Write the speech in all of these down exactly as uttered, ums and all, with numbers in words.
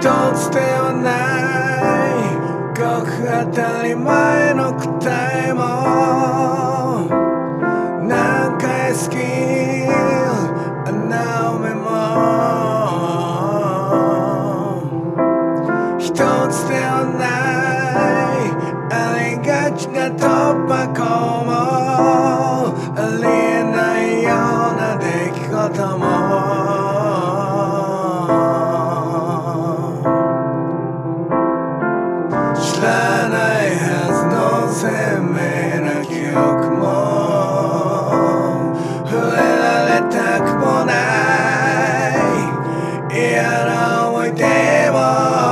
つではないごく当たり前の答えも何回好き穴埋めも一つではないありがちな突破口もありえないような出来事も知らないはずの鮮明な記憶も触れられたくもない嫌な思い出も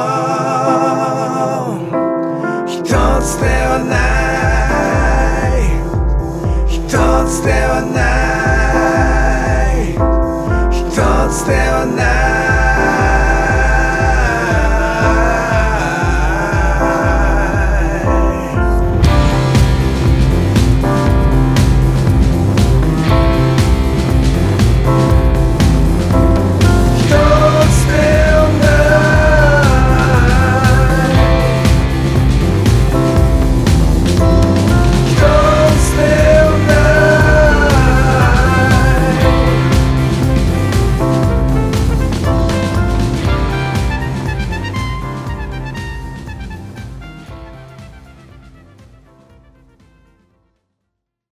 一つではない一つではない一つではない